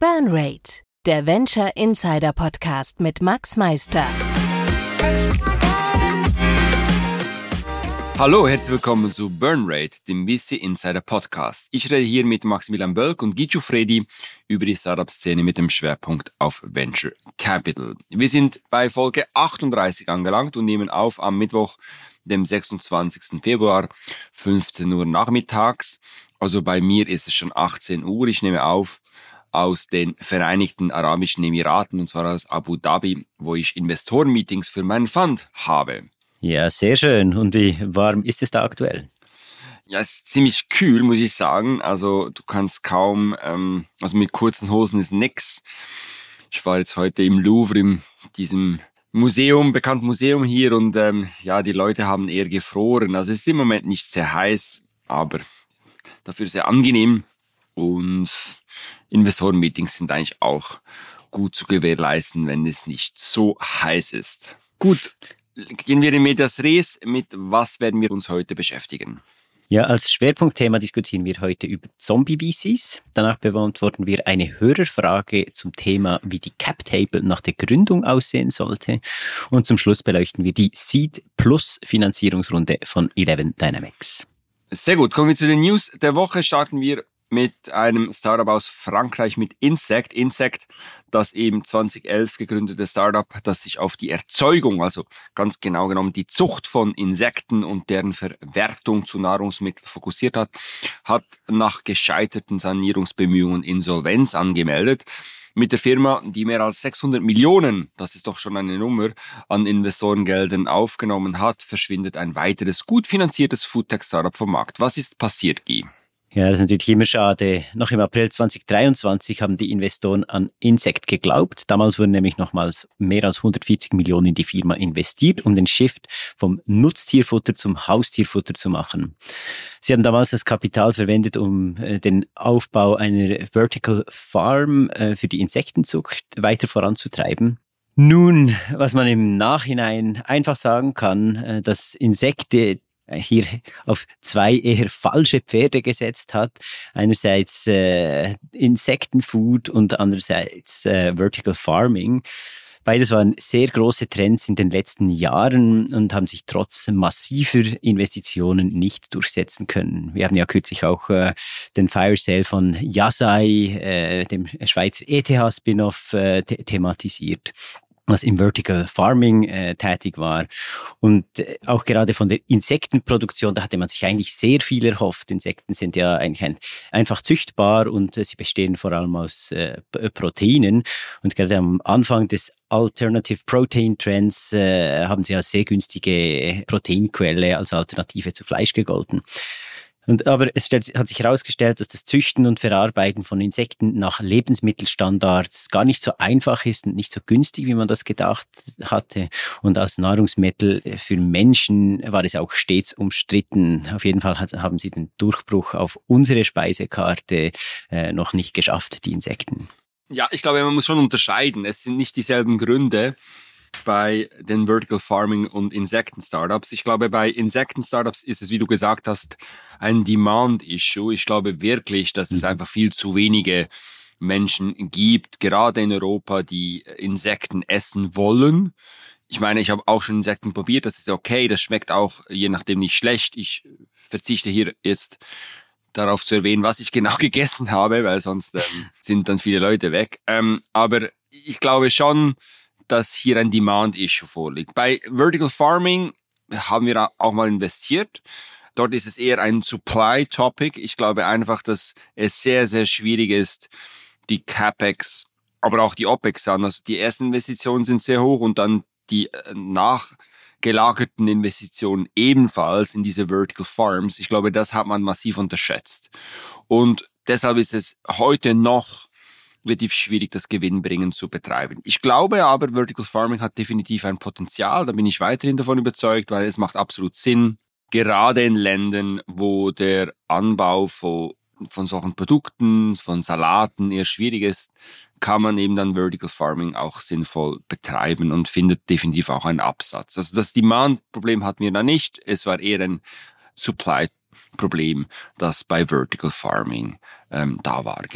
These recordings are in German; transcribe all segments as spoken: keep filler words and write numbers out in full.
Burnrate, der Venture Insider Podcast mit Max Meister. Hallo, herzlich willkommen zu Burnrate, dem V C Insider Podcast. Ich rede hier mit Maximilian Bölk und Guido Fredi über die Startup-Szene mit dem Schwerpunkt auf Venture Capital. Wir sind bei Folge achtunddreißig angelangt und nehmen auf am Mittwoch, dem sechsundzwanzigsten Februar, fünfzehn Uhr nachmittags. Also bei mir ist es schon achtzehn Uhr. Ich nehme auf aus den Vereinigten Arabischen Emiraten, und zwar aus Abu Dhabi, wo ich Investoren-Meetings für meinen Fund habe. Ja, sehr schön. Und wie warm ist es da aktuell? Ja, es ist ziemlich kühl, muss ich sagen. Also du kannst kaum, ähm, also mit kurzen Hosen ist nix. Ich war jetzt heute im Louvre, in diesem Museum, bekannten Museum hier, und ähm, ja, die Leute haben eher gefroren. Also es ist im Moment nicht sehr heiß, aber dafür sehr angenehm. Und Investoren-Meetings sind eigentlich auch gut zu gewährleisten, wenn es nicht so heiß ist. Gut, gehen wir in Medias Res. Mit was werden wir uns heute beschäftigen? Ja, als Schwerpunktthema diskutieren wir heute über Zombie-V Cs. Danach beantworten wir eine Hörerfrage zum Thema, wie die Cap-Table nach der Gründung aussehen sollte. Und zum Schluss beleuchten wir die Seed Plus Finanzierungsrunde von Eleven Dynamics. Sehr gut, kommen wir zu den News der Woche. Starten wir mit einem Startup aus Frankreich, mit Insect. Insect, das eben zwanzig elf gegründete Startup, das sich auf die Erzeugung, also ganz genau genommen die Zucht von Insekten und deren Verwertung zu Nahrungsmitteln fokussiert hat, hat nach gescheiterten Sanierungsbemühungen Insolvenz angemeldet. Mit der Firma, die mehr als sechshundert Millionen, das ist doch schon eine Nummer, an Investorengeldern aufgenommen hat, verschwindet ein weiteres gut finanziertes Foodtech-Startup vom Markt. Was ist passiert, Guy? Ja, das ist natürlich immer schade. Noch im April zwanzig dreiundzwanzig haben die Investoren an Insect geglaubt. Damals wurden nämlich nochmals mehr als hundertvierzig Millionen in die Firma investiert, um den Shift vom Nutztierfutter zum Haustierfutter zu machen. Sie haben damals das Kapital verwendet, um äh, den Aufbau einer Vertical Farm äh, für die Insektenzucht weiter voranzutreiben. Nun, was man im Nachhinein einfach sagen kann, äh, dass Insekten hier auf zwei eher falsche Pferde gesetzt hat. Einerseits äh, Insektenfood und andererseits äh, Vertical Farming. Beides waren sehr große Trends in den letzten Jahren und haben sich trotz massiver Investitionen nicht durchsetzen können. Wir haben ja kürzlich auch äh, den Fire Sale von Yasai, äh, dem Schweizer E T H-Spin-off, äh, the- thematisiert, was im Vertical Farming äh, tätig war. Und äh, auch gerade von der Insektenproduktion, da hatte man sich eigentlich sehr viel erhofft. Insekten sind ja eigentlich ein, einfach züchtbar und äh, sie bestehen vor allem aus äh, Proteinen. Und gerade am Anfang des Alternative Protein Trends äh, haben sie als sehr günstige Proteinquelle als Alternative zu Fleisch gegolten. Und, aber es stellt, hat sich herausgestellt, dass das Züchten und Verarbeiten von Insekten nach Lebensmittelstandards gar nicht so einfach ist und nicht so günstig, wie man das gedacht hatte. Und als Nahrungsmittel für Menschen war es auch stets umstritten. Auf jeden Fall hat, haben sie den Durchbruch auf unsere Speisekarte äh, noch nicht geschafft, die Insekten. Ja, ich glaube, man muss schon unterscheiden. Es sind nicht dieselben Gründe bei den Vertical Farming und Insekten-Startups. Ich glaube, bei Insekten-Startups ist es, wie du gesagt hast, ein Demand-Issue. Ich glaube wirklich, dass es einfach viel zu wenige Menschen gibt, gerade in Europa, die Insekten essen wollen. Ich meine, ich habe auch schon Insekten probiert, das ist okay, das schmeckt auch je nachdem nicht schlecht. Ich verzichte hier jetzt darauf zu erwähnen, was ich genau gegessen habe, weil sonst ähm, sind dann viele Leute weg. Ähm, aber ich glaube schon, dass hier ein Demand-Issue vorliegt. Bei Vertical Farming haben wir auch mal investiert. Dort ist es eher ein Supply-Topic. Ich glaube einfach, dass es sehr, sehr schwierig ist, die CapEx, aber auch die OpEx an. Also die ersten Investitionen sind sehr hoch und dann die nachgelagerten Investitionen ebenfalls in diese Vertical Farms. Ich glaube, das hat man massiv unterschätzt. Und deshalb ist es heute noch relativ schwierig, das Gewinnbringen zu betreiben. Ich glaube aber, Vertical Farming hat definitiv ein Potenzial. Da bin ich weiterhin davon überzeugt, weil es macht absolut Sinn. Gerade in Ländern, wo der Anbau von, von solchen Produkten, von Salaten eher schwierig ist, kann man eben dann Vertical Farming auch sinnvoll betreiben und findet definitiv auch einen Absatz. Also das Demand-Problem hatten wir da nicht. Es war eher ein Supply-Problem, das bei Vertical Farming ähm, da war. Genau.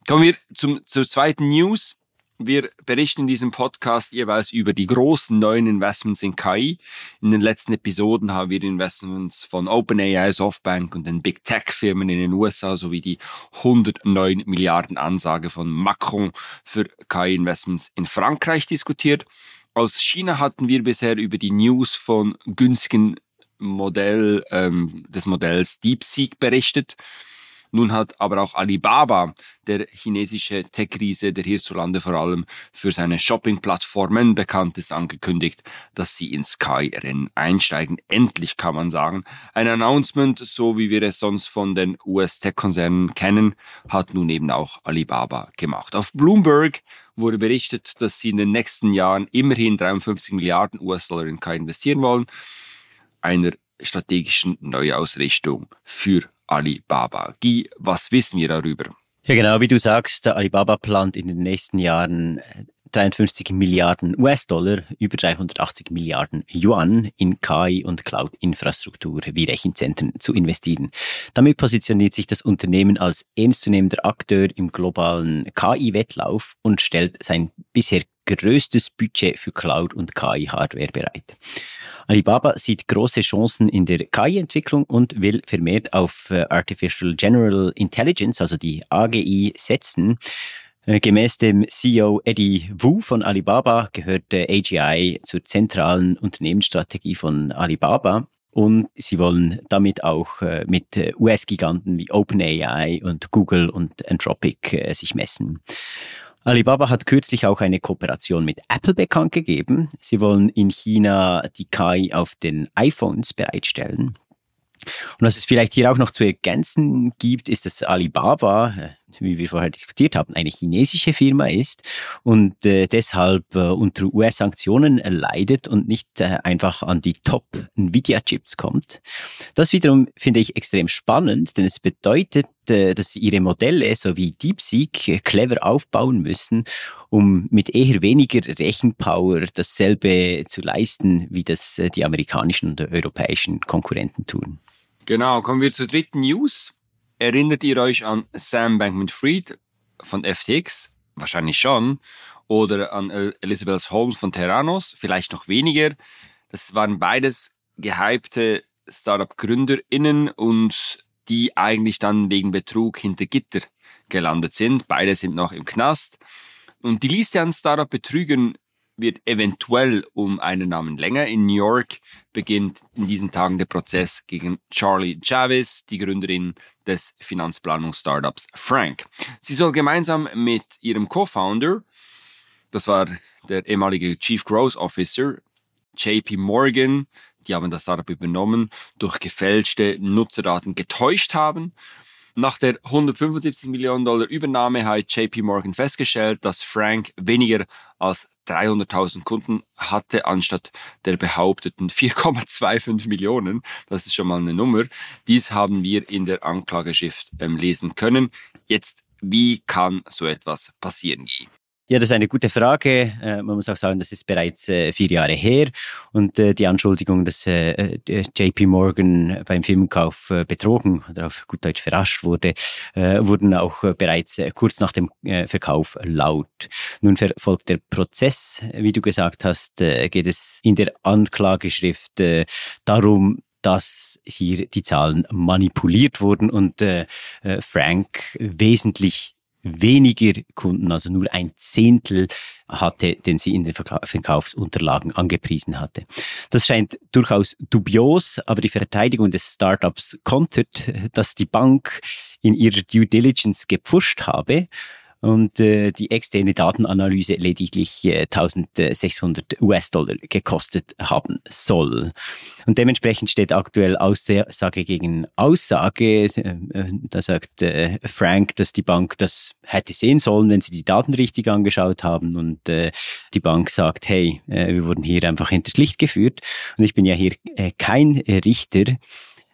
Kommen wir zum, zur zweiten News. Wir berichten in diesem Podcast jeweils über die großen neuen Investments in K I. In den letzten Episoden haben wir Investments von OpenAI, Softbank und den Big Tech-Firmen in den U S A sowie die hundertneun Milliarden Ansage von Macron für K I-Investments in Frankreich diskutiert. Aus China hatten wir bisher über die News von günstigen Modell, ähm, des Modells DeepSeek berichtet. Nun hat aber auch Alibaba, der chinesische Tech-Riese, der hierzulande vor allem für seine Shopping-Plattformen bekannt ist, angekündigt, dass sie ins K I-Rennen einsteigen. Endlich kann man sagen. Ein Announcement, so wie wir es sonst von den U S-Tech-Konzernen kennen, hat nun eben auch Alibaba gemacht. Auf Bloomberg wurde berichtet, dass sie in den nächsten Jahren immerhin dreiundfünfzig Milliarden U S-Dollar in K I investieren wollen. Einer strategischen Neuausrichtung für Alibaba. Guy, was wissen wir darüber? Ja, genau, wie du sagst, der Alibaba plant in den nächsten Jahren dreiundfünfzig Milliarden U S-Dollar, über dreihundertachtzig Milliarden Yuan in K I und Cloud-Infrastruktur wie Rechenzentren zu investieren. Damit positioniert sich das Unternehmen als ernstzunehmender Akteur im globalen K I-Wettlauf und stellt sein bisher größtes Budget für Cloud- und K I-Hardware bereit. Alibaba sieht große Chancen in der K I-Entwicklung und will vermehrt auf Artificial General Intelligence, also die A G I, setzen. Gemäß dem C E O Eddie Wu von Alibaba gehört A G I zur zentralen Unternehmensstrategie von Alibaba und sie wollen damit auch mit U S-Giganten wie OpenAI und Google und Anthropic sich messen. Alibaba hat kürzlich auch eine Kooperation mit Apple bekannt gegeben. Sie wollen in China die K I auf den iPhones bereitstellen. Und was es vielleicht hier auch noch zu ergänzen gibt, ist, dass Alibaba, wie wir vorher diskutiert haben, eine chinesische Firma ist und äh, deshalb äh, unter U S-Sanktionen leidet und nicht äh, einfach an die Top-Nvidia-Chips kommt. Das wiederum finde ich extrem spannend, denn es bedeutet, äh, dass sie ihre Modelle sowie DeepSeek äh, clever aufbauen müssen, um mit eher weniger Rechenpower dasselbe zu leisten, wie das äh, die amerikanischen und europäischen Konkurrenten tun. Genau, kommen wir zur dritten News. Erinnert ihr euch an Sam Bankman-Fried von F T X? Wahrscheinlich schon. Oder an Elizabeth Holmes von Theranos? Vielleicht noch weniger. Das waren beides gehypte Startup-GründerInnen und die eigentlich dann wegen Betrug hinter Gitter gelandet sind. Beide sind noch im Knast. Und die Liste an Startup-Betrügern wird eventuell um einen Namen länger. In New York beginnt in diesen Tagen der Prozess gegen Charlie Chavis, die Gründerin des Finanzplanungs-Startups Frank. Sie soll gemeinsam mit ihrem Co-Founder, das war der ehemalige Chief Growth Officer, J P Morgan, die haben das Startup übernommen, durch gefälschte Nutzerdaten getäuscht haben. Nach der hundertfünfundsiebzig Millionen Dollar Übernahme hat J P Morgan festgestellt, dass Frank weniger als dreihunderttausend Kunden hatte, anstatt der behaupteten vier Komma fünfundzwanzig Millionen. Das ist schon mal eine Nummer. Dies haben wir in der Anklageschrift ähm, lesen können. Jetzt, wie kann so etwas passieren, Guy? Ja, das ist eine gute Frage. Äh, man muss auch sagen, das ist bereits äh, vier Jahre her und äh, die Anschuldigung, dass äh, J P Morgan beim Firmenkauf äh, betrogen oder auf gut Deutsch verarscht wurde, äh, wurden auch äh, bereits äh, kurz nach dem äh, Verkauf laut. Nun verfolgt der Prozess. Wie du gesagt hast, äh, geht es in der Anklageschrift äh, darum, dass hier die Zahlen manipuliert wurden und äh, Frank wesentlich weniger Kunden, also nur ein Zehntel hatte, den sie in den Verkaufsunterlagen angepriesen hatte. Das scheint durchaus dubios, aber die Verteidigung des Startups kontert, dass die Bank in ihrer Due Diligence gepfuscht habe und äh, die externe Datenanalyse lediglich äh, eintausendsechshundert U S-Dollar gekostet haben soll. Und dementsprechend steht aktuell Aussage gegen Aussage. Äh, da sagt äh, Frank, dass die Bank das hätte sehen sollen, wenn sie die Daten richtig angeschaut haben. Und äh, die Bank sagt, hey, äh, wir wurden hier einfach hinters Licht geführt. Und ich bin ja hier äh, kein Richter.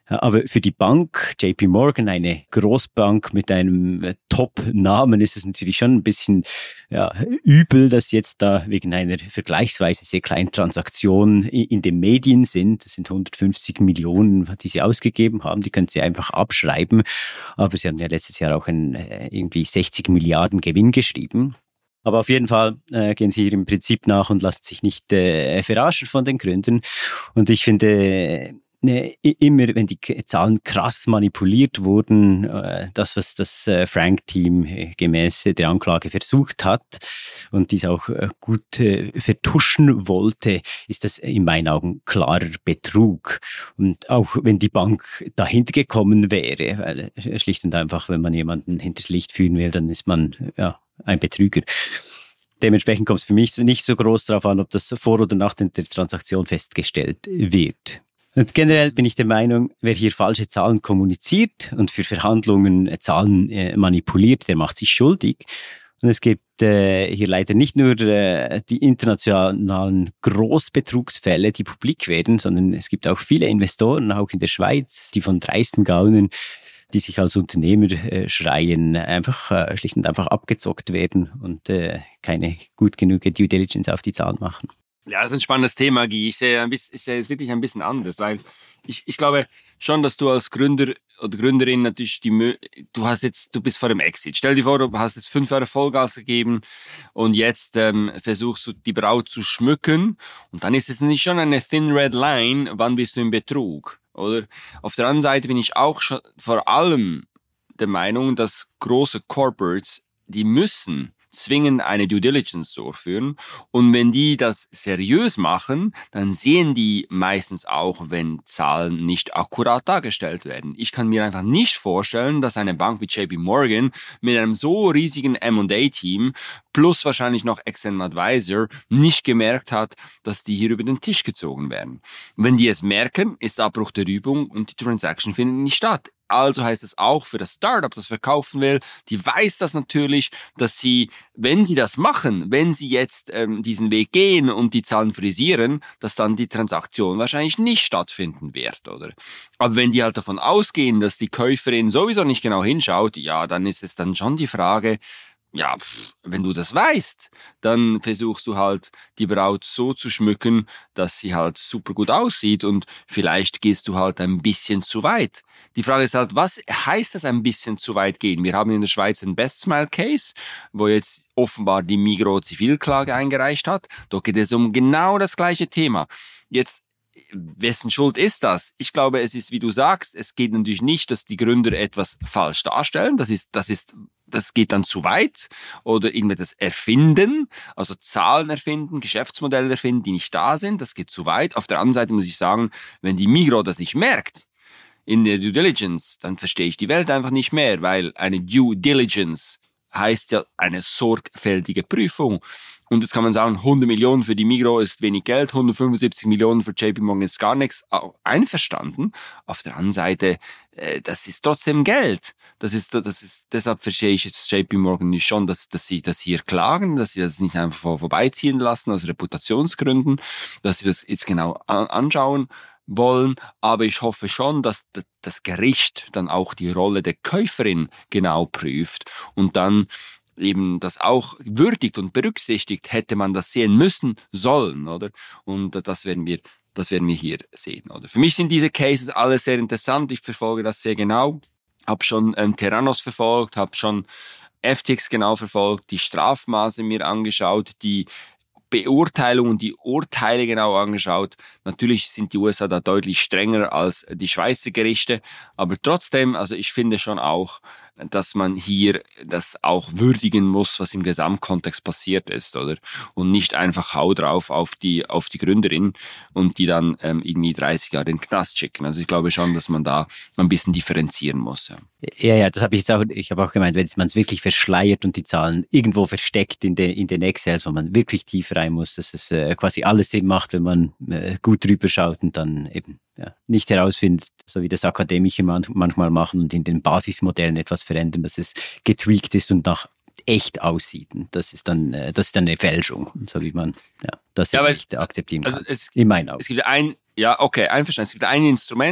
Aber für die Bank, J P Morgan, eine Großbank mit einem Top-Namen, ist es natürlich schon ein bisschen ja, übel, dass jetzt da wegen einer vergleichsweise sehr kleinen Transaktion in den Medien sind. Das sind hundertfünfzig Millionen, die sie ausgegeben haben. Die können sie einfach abschreiben. Aber sie haben ja letztes Jahr auch einen irgendwie sechzig Milliarden Gewinn geschrieben. Aber auf jeden Fall äh, gehen sie hier im Prinzip nach und lassen sich nicht äh, verarschen von den Gründern. Und ich finde, äh, immer wenn die Zahlen krass manipuliert wurden, äh, das, was das äh, Frank-Team äh, gemäß der Anklage versucht hat und dies auch äh, gut äh, vertuschen wollte, ist das in meinen Augen klarer Betrug. Und auch wenn die Bank dahinter gekommen wäre, weil äh, schlicht und einfach, wenn man jemanden hinters Licht führen will, dann ist man, ja, ein Betrüger. Dementsprechend kommt es für mich nicht so groß darauf an, ob das vor oder nach der Transaktion festgestellt wird. Und generell bin ich der Meinung, wer hier falsche Zahlen kommuniziert und für Verhandlungen Zahlen äh, manipuliert, der macht sich schuldig. Und es gibt äh, hier leider nicht nur äh, die internationalen Großbetrugsfälle, die publik werden, sondern es gibt auch viele Investoren, auch in der Schweiz, die von dreisten Gaunen, die sich als Unternehmer äh, schreien, einfach äh, schlicht und einfach abgezockt werden und äh, keine gut genug Due Diligence auf die Zahlen machen. Ja, das ist ein spannendes Thema, Guy. Ich sehe, ein bisschen, ich sehe es wirklich ein bisschen anders, weil ich, ich glaube schon, dass du als Gründer oder Gründerin natürlich die, du hast jetzt, du bist vor dem Exit. Stell dir vor, du hast jetzt fünf Jahre Vollgas gegeben und jetzt ähm, versuchst du die Braut zu schmücken und dann ist es nicht schon eine thin red line, wann bist du im Betrug? Oder auf der anderen Seite bin ich auch schon vor allem der Meinung, dass große Corporates, die müssen zwingend eine Due Diligence durchführen. Und wenn die das seriös machen, dann sehen die meistens auch, wenn Zahlen nicht akkurat dargestellt werden. Ich kann mir einfach nicht vorstellen, dass eine Bank wie J P Morgan mit einem so riesigen M und A-Team plus wahrscheinlich noch External Advisor nicht gemerkt hat, dass die hier über den Tisch gezogen werden. Wenn die es merken, ist Abbruch der Übung und die Transaction findet nicht statt. Also heißt es auch für das Startup, das verkaufen will, die weiß das natürlich, dass sie, wenn sie das machen, wenn sie jetzt ähm, diesen Weg gehen und die Zahlen frisieren, dass dann die Transaktion wahrscheinlich nicht stattfinden wird, oder? Aber wenn die halt davon ausgehen, dass die Käuferin sowieso nicht genau hinschaut, ja, dann ist es dann schon die Frage, ja, pff, wenn du das weißt, dann versuchst du halt die Braut so zu schmücken, dass sie halt super gut aussieht und vielleicht gehst du halt ein bisschen zu weit. Die Frage ist halt, was heißt das ein bisschen zu weit gehen? Wir haben in der Schweiz den Best Smile Case, wo jetzt offenbar die Migros Zivilklage eingereicht hat. Dort geht es um genau das gleiche Thema. Jetzt, wessen Schuld ist das? Ich glaube, es ist, wie du sagst, es geht natürlich nicht, dass die Gründer etwas falsch darstellen. Das ist, das ist, das geht dann zu weit. Oder irgendetwas erfinden, also Zahlen erfinden, Geschäftsmodelle erfinden, die nicht da sind. Das geht zu weit. Auf der anderen Seite muss ich sagen, wenn die Migros das nicht merkt, in der Due Diligence, dann verstehe ich die Welt einfach nicht mehr, weil eine Due Diligence heißt ja eine sorgfältige Prüfung. Und jetzt kann man sagen, hundert Millionen für die Migros ist wenig Geld, hundertfünfundsiebzig Millionen für J P Morgan ist gar nichts. Einverstanden. Auf der anderen Seite, äh, das ist trotzdem Geld. Das ist, das ist, deshalb verstehe ich jetzt J P Morgan nicht schon, dass, dass sie das hier klagen, dass sie das nicht einfach vor, vorbeiziehen lassen aus Reputationsgründen, dass sie das jetzt genau an, anschauen wollen, aber ich hoffe schon, dass das Gericht dann auch die Rolle der Käuferin genau prüft und dann eben das auch würdigt und berücksichtigt, hätte man das sehen müssen, sollen, oder? Und das werden wir, das werden wir hier sehen, oder? Für mich sind diese Cases alle sehr interessant, ich verfolge das sehr genau, habe schon ähm, Terranos verfolgt, habe schon F T X genau verfolgt, die Strafmaße mir angeschaut, die Beurteilung und die Urteile genau angeschaut. Natürlich sind die U S A da deutlich strenger als die Schweizer Gerichte, aber trotzdem, also ich finde schon auch, dass man hier das auch würdigen muss, was im Gesamtkontext passiert ist, oder? Und nicht einfach hau drauf auf die, auf die Gründerin und die dann ähm, irgendwie dreißig Jahre in den Knast schicken. Also ich glaube schon, dass man da ein bisschen differenzieren muss. Ja, ja, ja das habe ich jetzt auch, ich habe auch gemeint, wenn man es wirklich verschleiert und die Zahlen irgendwo versteckt in den, in den Excel, wo man wirklich tief rein muss, dass es äh, quasi alles Sinn macht, wenn man äh, gut drüber schaut und dann eben ja, nicht herausfindet, so wie das Akademische man, manchmal machen und in den Basismodellen etwas verändern, dass es getweakt ist und nach echt aussieht. Und das ist dann, äh, das ist dann eine Fälschung, so wie man ja, das ja, nicht es, akzeptieren kann. Also es, in meinen Augen. Es gibt ein, ja, okay, einverstanden. Es gibt ein Instrument,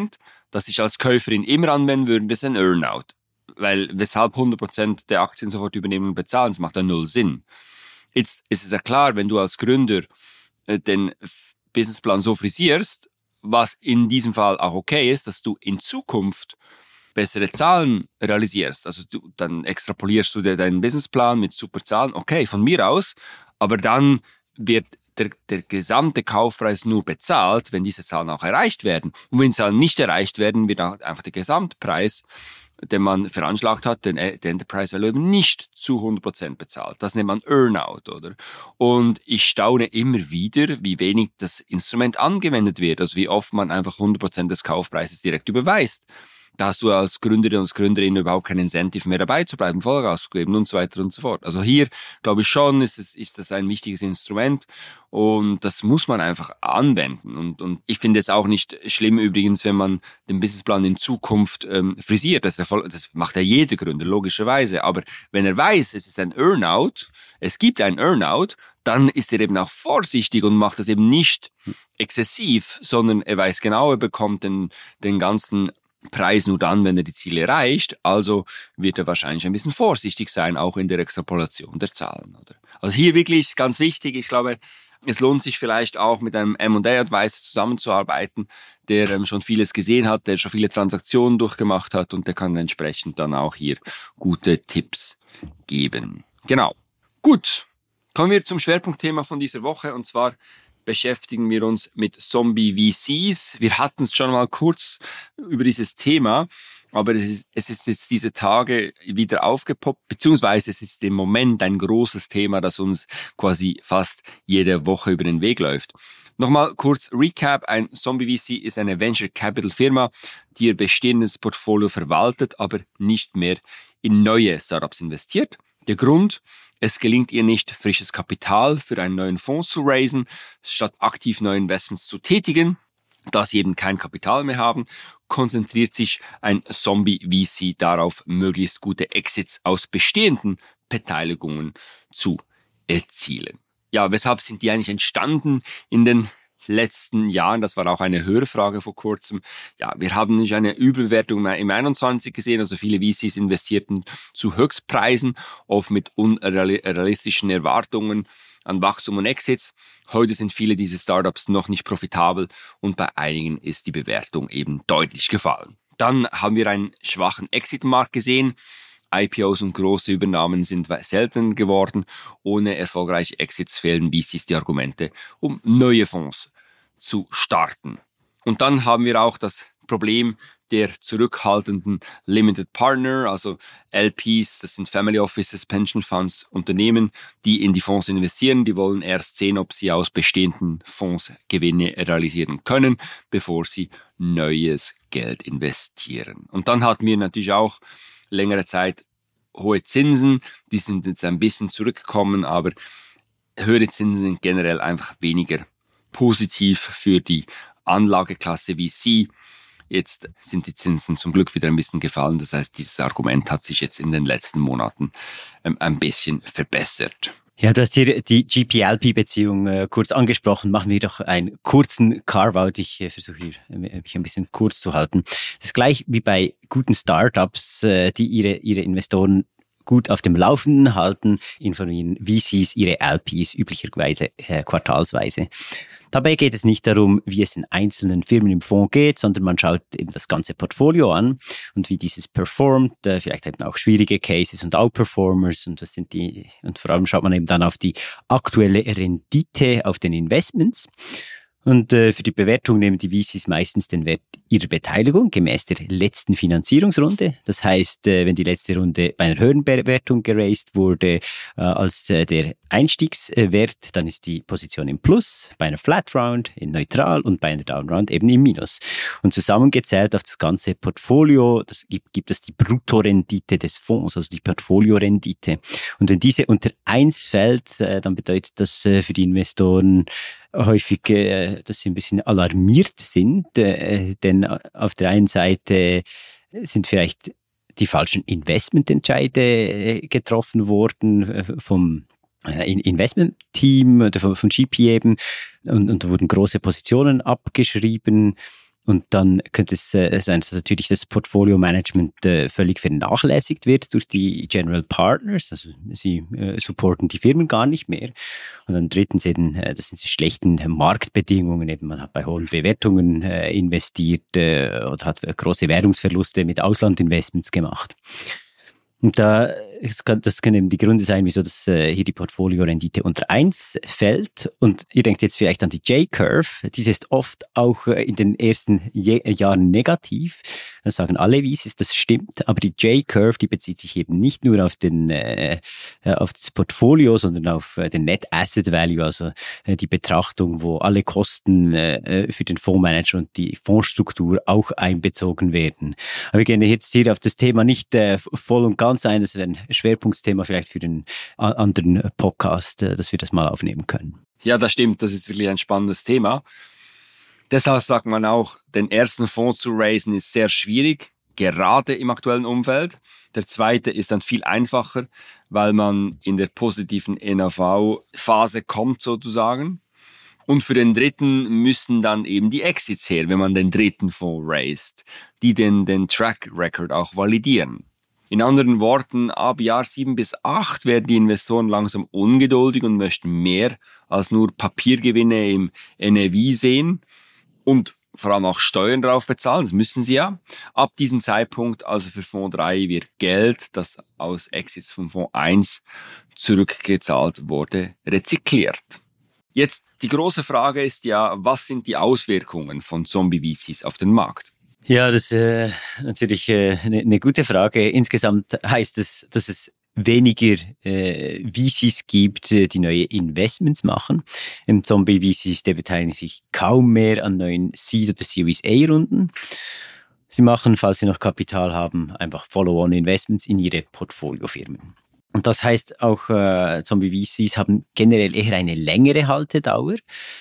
das ich als Käuferin immer anwenden würde, das ist ein Earnout. Weil weshalb hundert Prozent der Aktien sofort übernehmen und bezahlen, das macht ja null Sinn. Jetzt ist es ja klar, wenn du als Gründer äh, den Businessplan so frisierst, was in diesem Fall auch okay ist, dass du in Zukunft bessere Zahlen realisierst. Also du, dann extrapolierst du dir deinen Businessplan mit super Zahlen, okay, von mir aus, aber dann wird der, der gesamte Kaufpreis nur bezahlt, wenn diese Zahlen auch erreicht werden. Und wenn Zahlen nicht erreicht werden, wird auch einfach der Gesamtpreis, den man veranschlagt hat, den, der Enterprise Value eben nicht zu hundert Prozent bezahlt. Das nennt man Earnout, oder? Und ich staune immer wieder, wie wenig das Instrument angewendet wird, also wie oft man einfach hundert Prozent des Kaufpreises direkt überweist. Da hast du als Gründerin und Gründerin überhaupt kein Incentive mehr dabei zu bleiben, Vollgas zu geben und so weiter und so fort. Also hier, glaube ich schon, ist es, ist das ein wichtiges Instrument und das muss man einfach anwenden. Und, und ich finde es auch nicht schlimm übrigens, wenn man den Businessplan in Zukunft ähm, frisiert. Das, voll, das macht ja jeder Gründer, logischerweise. Aber wenn er weiß, es ist ein Earnout, es gibt ein Earnout, dann ist er eben auch vorsichtig und macht das eben nicht exzessiv, sondern er weiß genau, er bekommt den, den ganzen Preis nur dann, wenn er die Ziele erreicht, also wird er wahrscheinlich ein bisschen vorsichtig sein, auch in der Extrapolation der Zahlen. Oder? Also hier wirklich ganz wichtig, ich glaube, es lohnt sich vielleicht auch mit einem M und A-Advisor zusammenzuarbeiten, der ähm, schon vieles gesehen hat, der schon viele Transaktionen durchgemacht hat und der kann entsprechend dann auch hier gute Tipps geben. Genau. Gut, kommen wir zum Schwerpunktthema von dieser Woche und zwar beschäftigen wir uns mit Zombie-V Cs. Wir hatten es schon mal kurz über dieses Thema, aber es ist, es ist jetzt diese Tage wieder aufgepoppt, beziehungsweise es ist im Moment ein großes Thema, das uns quasi fast jede Woche über den Weg läuft. Nochmal kurz Recap. Ein Zombie-V C ist eine Venture-Capital-Firma, die ihr bestehendes Portfolio verwaltet, aber nicht mehr in neue Startups investiert. Der Grund: Es gelingt ihr nicht, frisches Kapital für einen neuen Fonds zu raisen, statt aktiv neue Investments zu tätigen. Da sie eben kein Kapital mehr haben, konzentriert sich ein Zombie-V C darauf, möglichst gute Exits aus bestehenden Beteiligungen zu erzielen. Ja, weshalb sind die eigentlich entstanden in den letzten Jahren? Das war auch eine Hörfrage vor kurzem. Ja, wir haben nicht eine Überbewertung mehr im einundzwanzig gesehen, also viele V Cs investierten zu Höchstpreisen, oft mit unrealistischen Erwartungen an Wachstum und Exits. Heute sind viele dieser Startups noch nicht profitabel und bei einigen ist die Bewertung eben deutlich gefallen. Dann haben wir einen schwachen Exit-Markt gesehen. I P Os und große Übernahmen sind selten geworden. Ohne erfolgreiche Exits fehlen V Cs die Argumente, um neue Fonds zu starten. Und dann haben wir auch das Problem der zurückhaltenden Limited Partner, also L Ps, das sind Family Offices, Pension Funds, Unternehmen, die in die Fonds investieren. Die wollen erst sehen, ob sie aus bestehenden Fonds Gewinne realisieren können, bevor sie neues Geld investieren. Und dann hatten wir natürlich auch längere Zeit hohe Zinsen, die sind jetzt ein bisschen zurückgekommen, aber höhere Zinsen sind generell einfach weniger positiv für die Anlageklasse V C. Jetzt sind die Zinsen zum Glück wieder ein bisschen gefallen, das heißt, dieses Argument hat sich jetzt in den letzten Monaten ähm, ein bisschen verbessert. Ja, du hast hier die G P L P-Beziehung äh, kurz angesprochen. Machen wir doch einen kurzen Carve-out. Ich äh, versuche hier, äh, mich ein bisschen kurz zu halten. Das ist gleich wie bei guten Startups, äh, die ihre, ihre Investoren gut auf dem Laufenden halten, informieren V Cs ihre L Ps üblicherweise äh, quartalsweise. Dabei geht es nicht darum, wie es den einzelnen Firmen im Fonds geht, sondern man schaut eben das ganze Portfolio an und wie dieses performt, äh, vielleicht eben auch schwierige Cases und Outperformers und das sind die, und vor allem schaut man eben dann auf die aktuelle Rendite auf den Investments. Und äh, für die Bewertung nehmen die V Cs meistens den Wert ihrer Beteiligung gemäß der letzten Finanzierungsrunde. Das heißt, äh, wenn die letzte Runde bei einer höheren Bewertung geraced wurde äh, als äh, der Einstiegswert, dann ist die Position im Plus, bei einer Flat Round in Neutral und bei einer Down Round eben im Minus. Und zusammengezählt auf das ganze Portfolio, das gibt, gibt es die Bruttorendite des Fonds, also die Portfoliorendite. Und wenn diese unter eins fällt, äh, dann bedeutet das äh, für die Investoren häufig, äh, dass sie ein bisschen alarmiert sind, äh, denn auf der einen Seite sind vielleicht die falschen Investmententscheide äh, getroffen worden äh, vom äh, Investmentteam oder von, von G P eben und, und wurden große Positionen abgeschrieben. Und dann könnte es äh, sein, dass natürlich das Portfolio-Management äh, völlig vernachlässigt wird durch die General Partners. Also sie äh, supporten die Firmen gar nicht mehr. Und dann drittens eben, äh, das sind die schlechten Marktbedingungen. Eben, man hat bei hohen Bewertungen äh, investiert äh, oder hat große Währungsverluste mit Auslandinvestments gemacht. Und da, das können eben die Gründe sein, wieso das äh, hier die Portfolio-Rendite unter eins fällt. Und ihr denkt jetzt vielleicht an die J-Curve. Diese ist oft auch äh, in den ersten Je- Jahren negativ. Das sagen alle V Cs, das stimmt. Aber die J-Curve, die bezieht sich eben nicht nur auf den äh, auf das Portfolio, sondern auf äh, den Net Asset Value, also äh, die Betrachtung, wo alle Kosten äh, für den Fondsmanager und die Fondsstruktur auch einbezogen werden. Aber wir gehen jetzt hier auf das Thema nicht äh, voll und ganz ein. Das wäre ein Schwerpunktthema vielleicht für den anderen Podcast, dass wir das mal aufnehmen können. Ja, das stimmt. Das ist wirklich ein spannendes Thema. Deshalb sagt man auch, den ersten Fonds zu raisen ist sehr schwierig, gerade im aktuellen Umfeld. Der zweite ist dann viel einfacher, weil man in der positiven N A V-Phase kommt sozusagen. Und für den dritten müssen dann eben die Exits her, wenn man den dritten Fonds raised, die den, den Track Record auch validieren. In anderen Worten, ab Jahr sieben bis acht werden die Investoren langsam ungeduldig und möchten mehr als nur Papiergewinne im N A V sehen und vor allem auch Steuern drauf bezahlen, das müssen sie ja. Ab diesem Zeitpunkt, also für Fonds drei, wird Geld, das aus Exits von Fonds eins zurückgezahlt wurde, rezykliert. Jetzt die große Frage ist ja, was sind die Auswirkungen von Zombie-V Cs auf den Markt? Ja, das ist äh, natürlich eine äh, ne gute Frage. Insgesamt heißt es, dass es weniger äh, V Cs gibt, äh, die neue Investments machen. Im Zombie-V Cs, die beteiligen sich kaum mehr an neuen Seed- oder Series A-Runden. Sie machen, falls sie noch Kapital haben, einfach Follow-on-Investments in ihre Portfoliofirmen. Und das heißt auch, äh, Zombie-V Cs haben generell eher eine längere Haltedauer,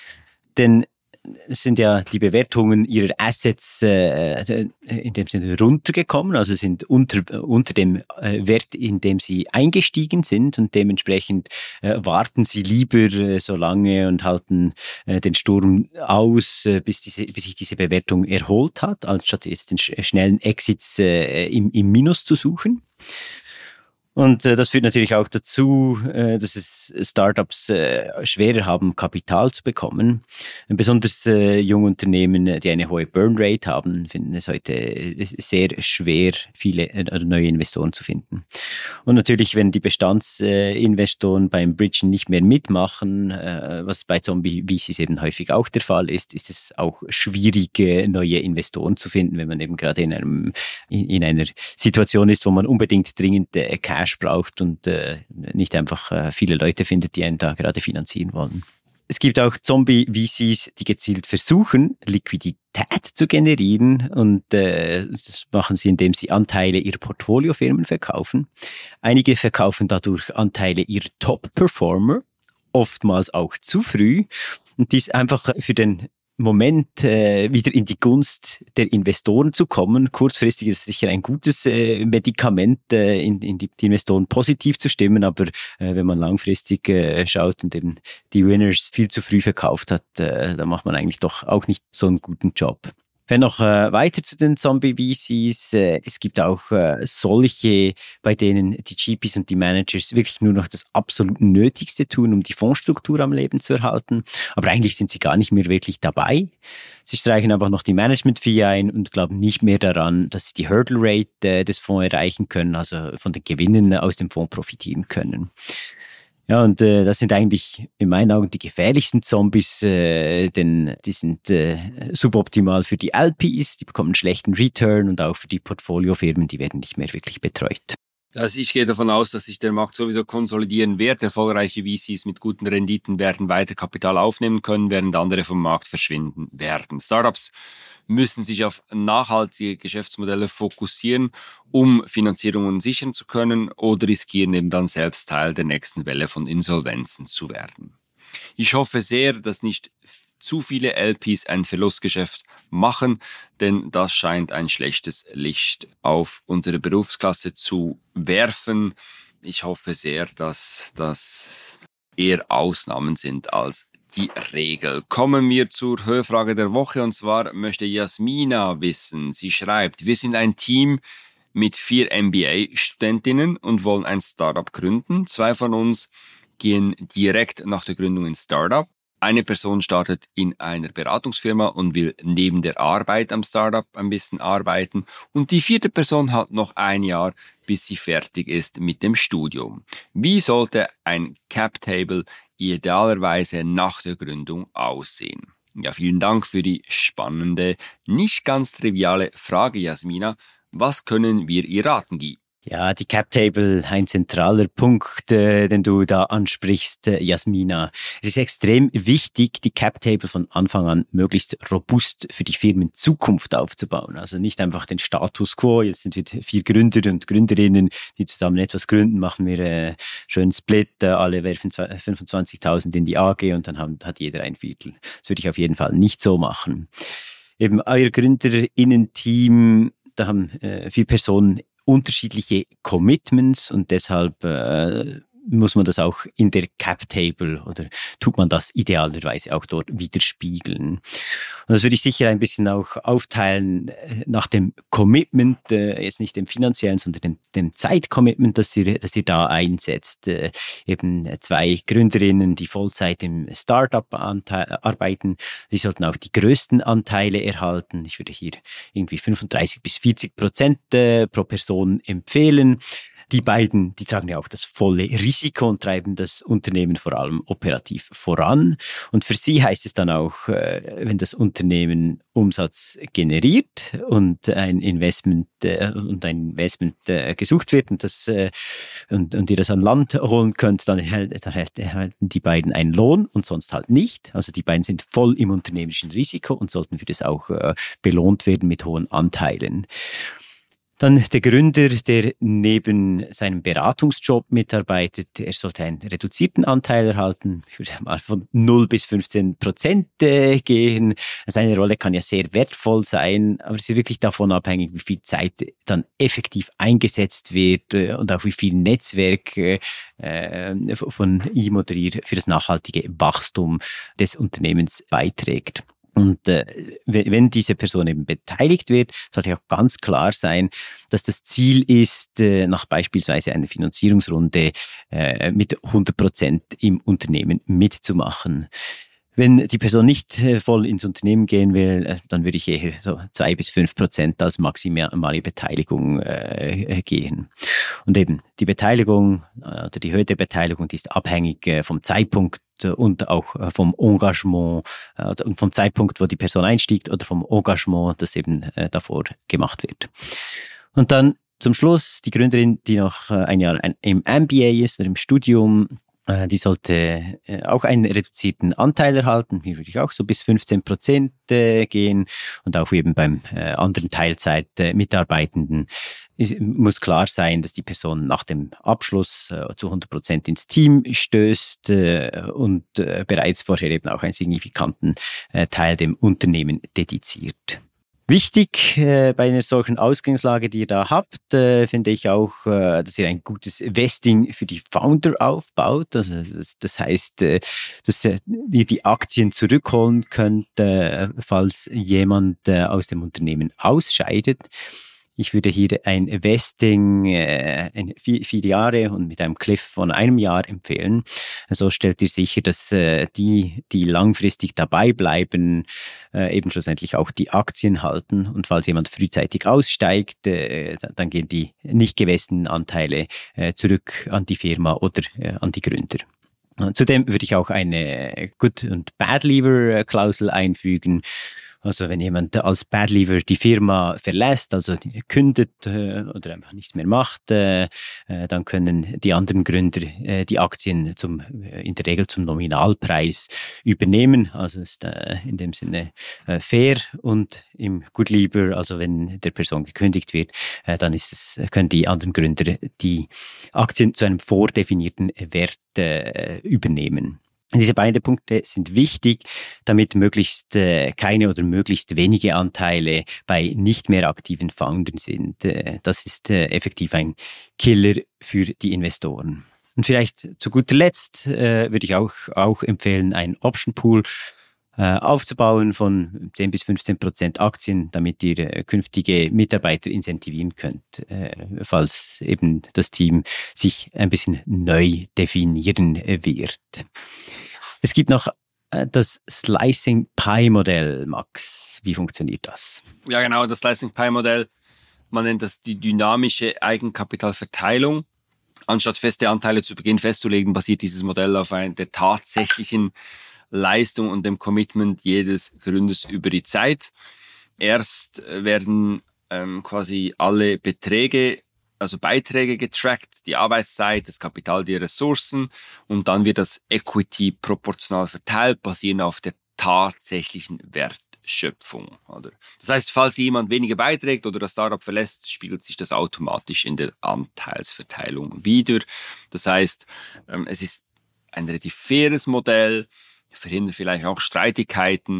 denn es sind ja die Bewertungen ihrer Assets äh, in dem Sinne runtergekommen, also sind unter, unter dem äh, Wert, in dem sie eingestiegen sind, und dementsprechend äh, warten sie lieber äh, so lange und halten äh, den Sturm aus, äh, bis, diese, bis sich diese Bewertung erholt hat, anstatt jetzt den sch- schnellen Exits äh, im, im Minus zu suchen. Und äh, das führt natürlich auch dazu, äh, dass es Startups äh, schwerer haben, Kapital zu bekommen. Besonders äh, junge Unternehmen, die eine hohe Burn-Rate haben, finden es heute sehr schwer, viele äh, neue Investoren zu finden. Und natürlich, wenn die Bestandsinvestoren äh, beim Bridgen nicht mehr mitmachen, äh, was bei Zombie-V Cs eben häufig auch der Fall ist, ist es auch schwierig, äh, neue Investoren zu finden, wenn man eben gerade in, einem, in, in einer Situation ist, wo man unbedingt dringend äh, Cash braucht und äh, nicht einfach äh, viele Leute findet, die einen da gerade finanzieren wollen. Es gibt auch Zombie-V Cs, die gezielt versuchen, Liquidität zu generieren, und äh, das machen sie, indem sie Anteile ihrer Portfoliofirmen verkaufen. Einige verkaufen dadurch Anteile ihrer Top-Performer, oftmals auch zu früh, und dies einfach für den Moment äh, wieder in die Gunst der Investoren zu kommen. Kurzfristig ist es sicher ein gutes äh, Medikament, äh, in, in die, die Investoren positiv zu stimmen, aber äh, wenn man langfristig äh, schaut und eben die Winners viel zu früh verkauft hat, äh, dann macht man eigentlich doch auch nicht so einen guten Job. Wenn noch äh, weiter zu den Zombie-V Cs, äh, es gibt auch äh, solche, bei denen die G Ps und die Managers wirklich nur noch das absolut Nötigste tun, um die Fondsstruktur am Leben zu erhalten. Aber eigentlich sind sie gar nicht mehr wirklich dabei. Sie streichen einfach noch die Management-Fee ein und glauben nicht mehr daran, dass sie die Hurdle-Rate äh, des Fonds erreichen können, also von den Gewinnen aus dem Fonds profitieren können. Ja, und äh, das sind eigentlich in meinen Augen die gefährlichsten Zombies, äh, denn die sind äh, suboptimal für die L Ps, die bekommen einen schlechten Return, und auch für die Portfoliofirmen, die werden nicht mehr wirklich betreut. Also ich gehe davon aus, dass sich der Markt sowieso konsolidieren wird. Erfolgreiche V Cs mit guten Renditen werden weiter Kapital aufnehmen können, während andere vom Markt verschwinden werden. Startups müssen sich auf nachhaltige Geschäftsmodelle fokussieren, um Finanzierungen sichern zu können, oder riskieren eben dann selbst Teil der nächsten Welle von Insolvenzen zu werden. Ich hoffe sehr, dass nicht zu viele L Ps ein Verlustgeschäft machen, denn das scheint ein schlechtes Licht auf unsere Berufsklasse zu werfen. Ich hoffe sehr, dass das eher Ausnahmen sind als die Regel. Kommen wir zur Hörfrage der Woche und zwar möchte Jasmina wissen. Sie schreibt, wir sind ein Team mit vier M B A-Studentinnen und wollen ein Startup gründen. Zwei von uns gehen direkt nach der Gründung ins Startup. Eine Person startet in einer Beratungsfirma und will neben der Arbeit am Startup ein bisschen arbeiten. Und die vierte Person hat noch ein Jahr, bis sie fertig ist mit dem Studium. Wie sollte ein Cap-Table idealerweise nach der Gründung aussehen? Ja, vielen Dank für die spannende, nicht ganz triviale Frage, Jasmina. Was können wir ihr raten, Guy? Ja, die Cap-Table, ein zentraler Punkt, äh, den du da ansprichst, äh, Jasmina. Es ist extrem wichtig, die Cap-Table von Anfang an möglichst robust für die Firmen Zukunft aufzubauen. Also nicht einfach den Status quo, jetzt sind wir vier Gründer und Gründerinnen, die zusammen etwas gründen, machen wir äh, schön Split, äh, alle werfen fünfundzwanzigtausend in die A G und dann haben, hat jeder ein Viertel. Das würde ich auf jeden Fall nicht so machen. Eben euer GründerInnen-Team, da haben äh, vier Personen unterschiedliche Commitments und deshalb äh, muss man das auch in der Cap-Table oder tut man das idealerweise auch dort widerspiegeln. Und das würde ich sicher ein bisschen auch aufteilen nach dem Commitment, äh, jetzt nicht dem finanziellen, sondern dem, dem Zeitcommitment, das ihr, das ihr da einsetzt. Äh, eben zwei Gründerinnen, die Vollzeit im Startup arbeiten, die sollten auch die größten Anteile erhalten. Ich würde hier irgendwie fünfunddreißig bis vierzig Prozent äh, pro Person empfehlen. Die beiden, die tragen ja auch das volle Risiko und treiben das Unternehmen vor allem operativ voran. Und für sie heißt es dann auch, wenn das Unternehmen Umsatz generiert und ein Investment und ein Investment gesucht wird und das und, und ihr das an Land holen könnt, dann erhalten die beiden einen Lohn und sonst halt nicht. Also die beiden sind voll im unternehmerischen Risiko und sollten für das auch belohnt werden mit hohen Anteilen. Dann der Gründer, der neben seinem Beratungsjob mitarbeitet, er sollte einen reduzierten Anteil erhalten. Ich würde mal von null bis fünfzehn Prozent äh, gehen. Seine Rolle kann ja sehr wertvoll sein, aber es ist wirklich davon abhängig, wie viel Zeit dann effektiv eingesetzt wird äh, und auch wie viel Netzwerk äh, von ihm oder ihr für das nachhaltige Wachstum des Unternehmens beiträgt. Und äh, wenn diese Person eben beteiligt wird, sollte auch ganz klar sein, dass das Ziel ist, äh, nach beispielsweise einer Finanzierungsrunde äh, mit hundert Prozent im Unternehmen mitzumachen. Wenn die Person nicht äh, voll ins Unternehmen gehen will, äh, dann würde ich eher so zwei bis fünf Prozent als maximale Beteiligung äh, gehen. Und eben die Beteiligung äh, oder die Höhe der Beteiligung, die ist abhängig äh, vom Zeitpunkt und auch vom Engagement, äh, vom Zeitpunkt, wo die Person einstiegt oder vom Engagement, das eben äh, davor gemacht wird. Und dann zum Schluss die Gründerin, die noch äh, ein Jahr im M B A ist oder im Studium, die sollte auch einen reduzierten Anteil erhalten. Hier würde ich auch so bis fünfzehn Prozent gehen. Und auch eben beim anderen Teilzeit-Mitarbeitenden muss klar sein, dass die Person nach dem Abschluss zu hundert Prozent ins Team stößt und bereits vorher eben auch einen signifikanten Teil dem Unternehmen dediziert. Wichtig äh, bei einer solchen Ausgangslage, die ihr da habt, äh, finde ich auch, äh, dass ihr ein gutes Vesting für die Founder aufbaut. Also das, das heißt, äh, dass äh, ihr die Aktien zurückholen könnt, äh, falls jemand äh, aus dem Unternehmen ausscheidet. Ich würde hier ein Vesting äh, in vier, vier Jahre und mit einem Cliff von einem Jahr empfehlen. So stellt ihr sicher, dass äh, die, die langfristig dabei bleiben, äh, eben schlussendlich auch die Aktien halten. Und falls jemand frühzeitig aussteigt, äh, dann gehen die nicht gewesenen Anteile äh, zurück an die Firma oder äh, an die Gründer. Zudem würde ich auch eine Good- und Bad-Leaver-Klausel einfügen. Also wenn jemand als Bad Leaver die Firma verlässt, also kündet äh, oder einfach nichts mehr macht, äh, äh, dann können die anderen Gründer äh, die Aktien zum, äh, in der Regel zum Nominalpreis übernehmen. Also ist äh, in dem Sinne äh, fair. Und im Good Leaver, also wenn der Person gekündigt wird, äh, dann ist es, können die anderen Gründer die Aktien zu einem vordefinierten Wert äh, übernehmen. Diese beiden Punkte sind wichtig, damit möglichst äh, keine oder möglichst wenige Anteile bei nicht mehr aktiven Foundern sind. Äh, das ist äh, effektiv ein Killer für die Investoren. Und vielleicht zu guter Letzt äh, würde ich auch, auch empfehlen, einen Option Pool äh, aufzubauen von zehn bis fünfzehn Prozent Aktien, damit ihr äh, künftige Mitarbeiter incentivieren könnt, äh, falls eben das Team sich ein bisschen neu definieren äh, wird. Es gibt noch äh, das Slicing Pie Modell, Max. Wie funktioniert das? Ja, genau, das Slicing Pie Modell. Man nennt das die dynamische Eigenkapitalverteilung. Anstatt feste Anteile zu Beginn festzulegen, basiert dieses Modell auf ein, der tatsächlichen Leistung und dem Commitment jedes Gründers über die Zeit. Erst werden ähm, quasi alle Beträge, also Beiträge getrackt, die Arbeitszeit, das Kapital, die Ressourcen, und dann wird das Equity proportional verteilt, basierend auf der tatsächlichen Wert. Schöpfung. Oder? Das heißt, falls jemand weniger beiträgt oder das Startup verlässt, spiegelt sich das automatisch in der Anteilsverteilung wider. Das heißt, es ist ein relativ faires Modell, verhindert vielleicht auch Streitigkeiten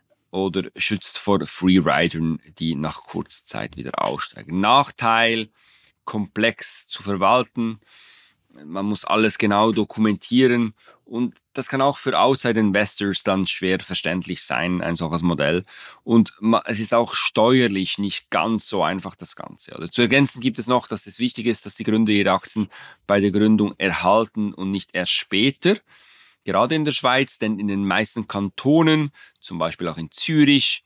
oder schützt vor Freeridern, die nach kurzer Zeit wieder aussteigen. Nachteil, komplex zu verwalten. Man muss alles genau dokumentieren und das kann auch für Outside Investors dann schwer verständlich sein, ein solches Modell. Und es ist auch steuerlich nicht ganz so einfach, das Ganze. Also zu ergänzen gibt es noch, dass es wichtig ist, dass die Gründer ihre Aktien bei der Gründung erhalten und nicht erst später. Gerade in der Schweiz, denn in den meisten Kantonen, zum Beispiel auch in Zürich,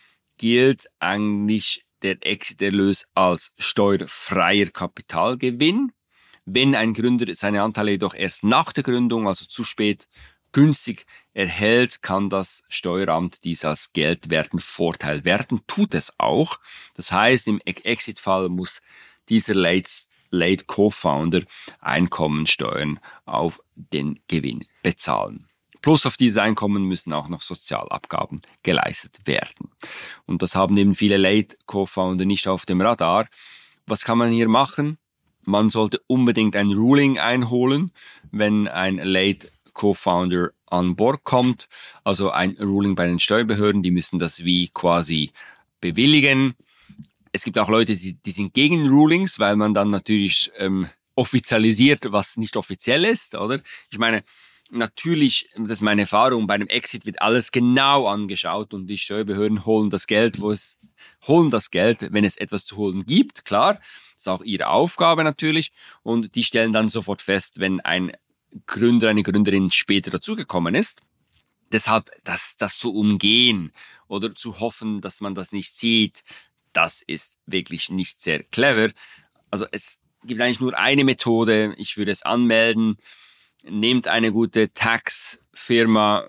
gilt eigentlich der Exiterlös als steuerfreier Kapitalgewinn. Wenn ein Gründer seine Anteile jedoch erst nach der Gründung, also zu spät, günstig erhält, kann das Steueramt dies als geldwerten Vorteil werten. Tut es auch. Das heißt, im Exit-Fall muss dieser Late, Late Co-Founder Einkommensteuern auf den Gewinn bezahlen. Plus auf dieses Einkommen müssen auch noch Sozialabgaben geleistet werden. Und das haben eben viele Late Co-Founder nicht auf dem Radar. Was kann man hier machen? Man sollte unbedingt ein Ruling einholen, wenn ein Late Co-Founder an Bord kommt. Also ein Ruling bei den Steuerbehörden, die müssen das wie quasi bewilligen. Es gibt auch Leute, die, die sind gegen Rulings, weil man dann natürlich ähm, offizialisiert, was nicht offiziell ist, oder? Ich meine, natürlich, das ist meine Erfahrung, bei einem Exit wird alles genau angeschaut und die Steuerbehörden holen das Geld, wo es holen das Geld, wenn es etwas zu holen gibt, klar. Das ist auch ihre Aufgabe natürlich. Und die stellen dann sofort fest, wenn ein Gründer, eine Gründerin später dazugekommen ist. Deshalb, das, das zu umgehen oder zu hoffen, dass man das nicht sieht, das ist wirklich nicht sehr clever. Also es gibt eigentlich nur eine Methode. Ich würde es anmelden. Nehmt eine gute Tax-Firma,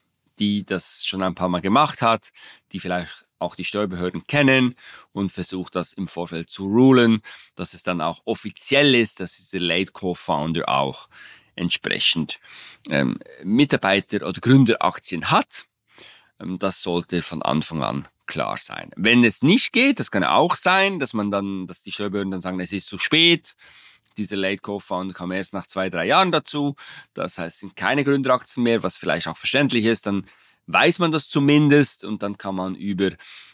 die das schon ein paar Mal gemacht hat, die vielleicht auch die Steuerbehörden kennen und versucht das im Vorfeld zu rulen, dass es dann auch offiziell ist, dass dieser Late Co-Founder auch entsprechend ähm, Mitarbeiter- oder Gründeraktien hat. Ähm, das sollte von Anfang an klar sein. Wenn es nicht geht, das kann auch sein, dass man dann, dass die Steuerbehörden dann sagen, es ist zu spät. Dieser Late Co-Founder kam erst nach zwei, drei Jahren dazu. Das heißt, es sind keine Gründeraktien mehr, was vielleicht auch verständlich ist. Dann weiß man das zumindest und dann kann man über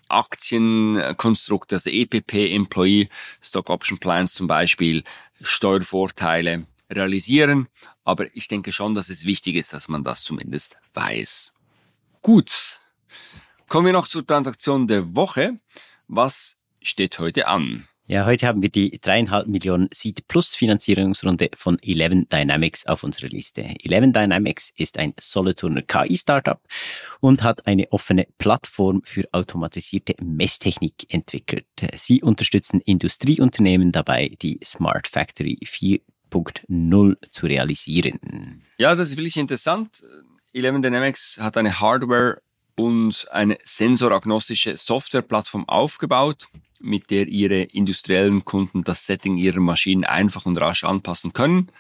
Aktienkonstrukte, also E P P, Employee Stock Option Plans zum Beispiel, Steuervorteile realisieren. Aber ich denke schon, dass es wichtig ist, dass man das zumindest weiß. Gut, kommen wir noch zur Transaktion der Woche. Was steht heute an? Ja, heute haben wir die dreieinhalb Millionen Seed Plus Finanzierungsrunde von Eleven Dynamics auf unserer Liste. Eleven Dynamics ist ein Solothurner K I-Startup und hat eine offene Plattform für automatisierte Messtechnik entwickelt. Sie unterstützen Industrieunternehmen dabei, die Smart Factory vier Punkt null zu realisieren. Ja, das ist wirklich interessant. Eleven Dynamics hat eine Hardware- und eine sensoragnostische Softwareplattform aufgebaut, mit der ihre industriellen Kunden das Setting ihrer Maschinen einfach und rasch anpassen können,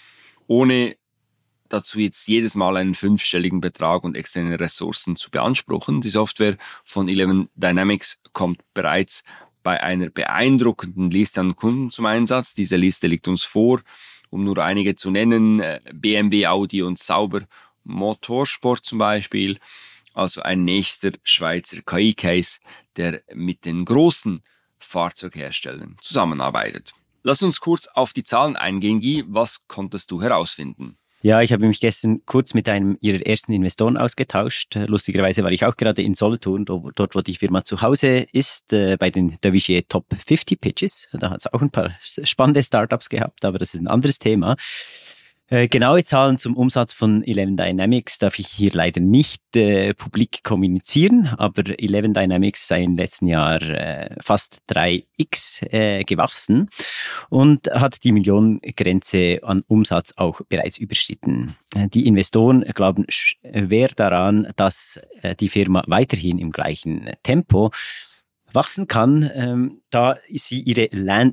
ohne dazu jetzt jedes Mal einen fünfstelligen Betrag und externe Ressourcen zu beanspruchen. Die Software von Eleven Dynamics kommt bereits bei einer beeindruckenden Liste an Kunden zum Einsatz. Diese Liste liegt uns vor, um nur einige zu nennen: B M W, Audi und Sauber Motorsport zum Beispiel. Also ein nächster Schweizer K I-Case, der mit den großen Fahrzeugherstellern zusammenarbeitet. Lass uns kurz auf die Zahlen eingehen, Guy. Was konntest du herausfinden? Ja, ich habe mich gestern kurz mit einem ihrer ersten Investoren ausgetauscht. Lustigerweise war ich auch gerade in Solothurn, dort wo die Firma zu Hause ist, bei den Dervissier Top fünfzig Pitches. Da hat es auch ein paar spannende Startups gehabt, aber das ist ein anderes Thema. Äh, genaue Zahlen zum Umsatz von Eleven Dynamics darf ich hier leider nicht äh, publik kommunizieren, aber Eleven Dynamics sei im letzten Jahr äh, fast drei x äh, gewachsen und hat die Millionengrenze an Umsatz auch bereits überschritten. Äh, die Investoren glauben schwer daran, dass äh, die Firma weiterhin im gleichen Tempo wachsen kann, ähm, da sie ihre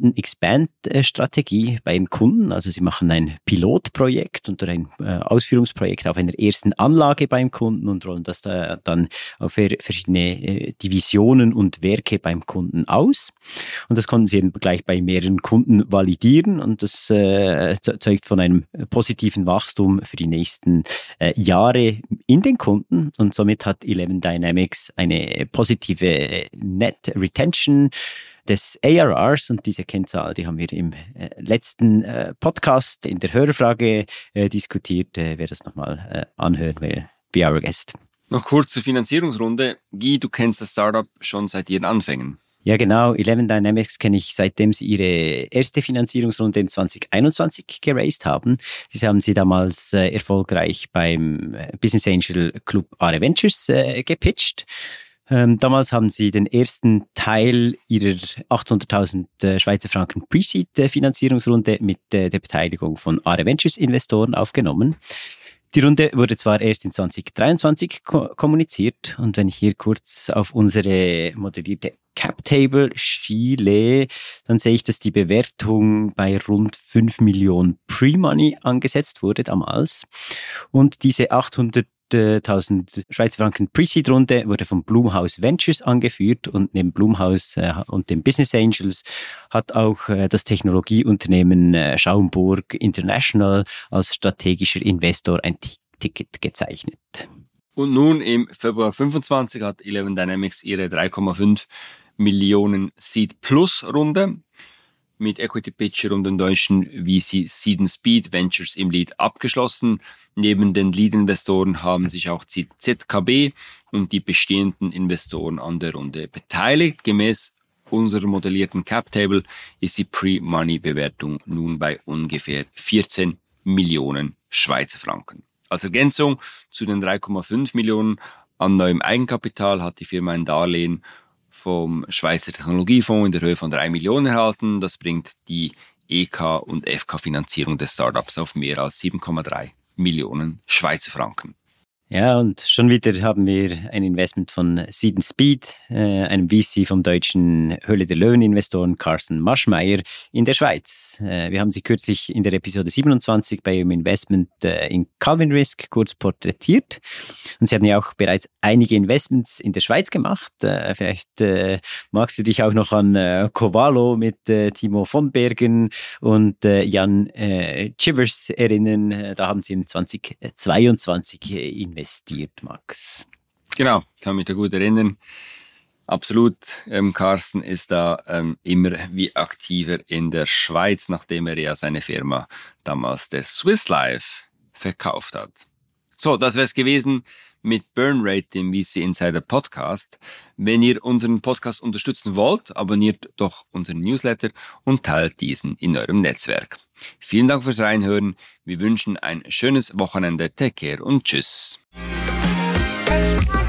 Land-and-Expand-Strategie bei ihren Kunden, also sie machen ein Pilotprojekt und ein äh, Ausführungsprojekt auf einer ersten Anlage beim Kunden und rollen das da dann auf verschiedene äh, Divisionen und Werke beim Kunden aus. Und das konnten sie eben gleich bei mehreren Kunden validieren und das äh, zeugt von einem positiven Wachstum für die nächsten äh, Jahre in den Kunden und somit hat Eleven Dynamics eine positive Net Retention des A R Rs und diese Kennzahl, die haben wir im äh, letzten äh, Podcast in der Hörerfrage äh, diskutiert. Äh, wer das nochmal äh, anhören will, be our guest. Noch kurz zur Finanzierungsrunde. Guy, du kennst das Startup schon seit ihren Anfängen. Ja, genau. Eleven Dynamics kenne ich, seitdem sie ihre erste Finanzierungsrunde im zwanzig einundzwanzig geraced haben. Diese haben sie damals äh, erfolgreich beim Business Angel Club Are Ventures äh, gepitcht. Ähm, damals haben sie den ersten Teil ihrer achthunderttausend äh, Schweizer Franken Pre-Seed-Finanzierungsrunde mit äh, der Beteiligung von Are Ventures Investoren aufgenommen. Die Runde wurde zwar erst in zwanzig dreiundzwanzig ko- kommuniziert und wenn ich hier kurz auf unsere modellierte Cap-Table schiele, dann sehe ich, dass die Bewertung bei rund fünf Millionen Pre-Money angesetzt wurde damals und diese achthunderttausend Schweizer Franken Pre-Seed-Runde wurde von Blumhouse Ventures angeführt und neben Blumhouse äh, und den Business Angels hat auch äh, das Technologieunternehmen äh, Schaumburg International als strategischer Investor ein T- Ticket gezeichnet. Und nun im Februar fünfundzwanzig hat Eleven Dynamics ihre drei Komma fünf Millionen Seed Plus Runde mit Equity Pitcher und den deutschen V C Seed and Speed Ventures im Lead abgeschlossen. Neben den Lead-Investoren haben sich auch Z K B und die bestehenden Investoren an der Runde beteiligt. Gemäß unserer modellierten Cap-Table ist die Pre-Money-Bewertung nun bei ungefähr vierzehn Millionen Schweizer Franken. Als Ergänzung zu den drei Komma fünf Millionen an neuem Eigenkapital hat die Firma ein Darlehen vom Schweizer Technologiefonds in der Höhe von drei Millionen erhalten. Das bringt die E K- und F K-Finanzierung des Startups auf mehr als sieben Komma drei Millionen Schweizer Franken. Ja, und schon wieder haben wir ein Investment von Seed and Speed, äh, einem V C vom deutschen Höhle der Löwen-Investoren Carsten Maschmeyer in der Schweiz. Äh, wir haben sie kürzlich in der Episode siebenundzwanzig bei ihrem Investment äh, in Calvin Risk kurz porträtiert. Und sie haben ja auch bereits einige Investments in der Schweiz gemacht. Äh, vielleicht äh, magst du dich auch noch an äh, Covalo mit äh, Timo von Bergen und äh, Jan äh, Chivers erinnern. Äh, da haben sie im zwanzig zweiundzwanzig äh, investiert. investiert, Max. Genau, ich kann mich da gut erinnern. Absolut, ähm, Carsten ist da ähm, immer wie aktiver in der Schweiz, nachdem er ja seine Firma damals der Swiss Life verkauft hat. So, das wäre es gewesen mit Burn Rate, dem V C Insider Podcast. Wenn ihr unseren Podcast unterstützen wollt, abonniert doch unseren Newsletter und teilt diesen in eurem Netzwerk. Vielen Dank fürs Reinhören. Wir wünschen ein schönes Wochenende. Take care und tschüss. Bye.